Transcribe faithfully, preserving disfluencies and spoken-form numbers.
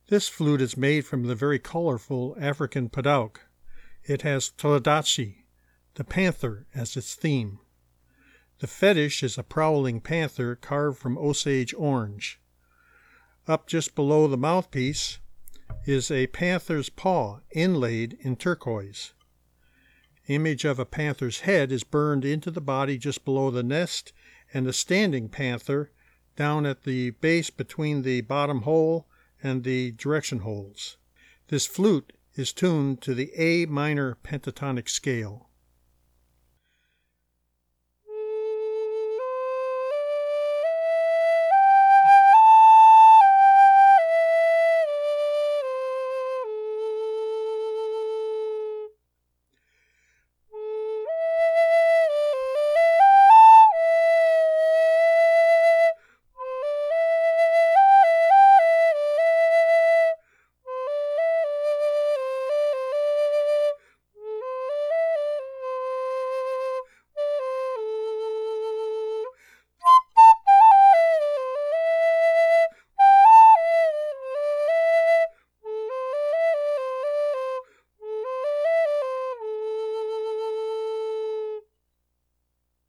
This flute is made from the very colorful African padauk. It has Toadachi, the panther, as its theme. The fetish is a prowling panther carved from Osage orange. Up just below the mouthpiece is a panther's paw inlaid in turquoise. Image of a panther's head is burned into the body just below the nest, and the standing panther down at the base between the bottom hole and the direction holes. This flute is tuned to the A minor pentatonic scale.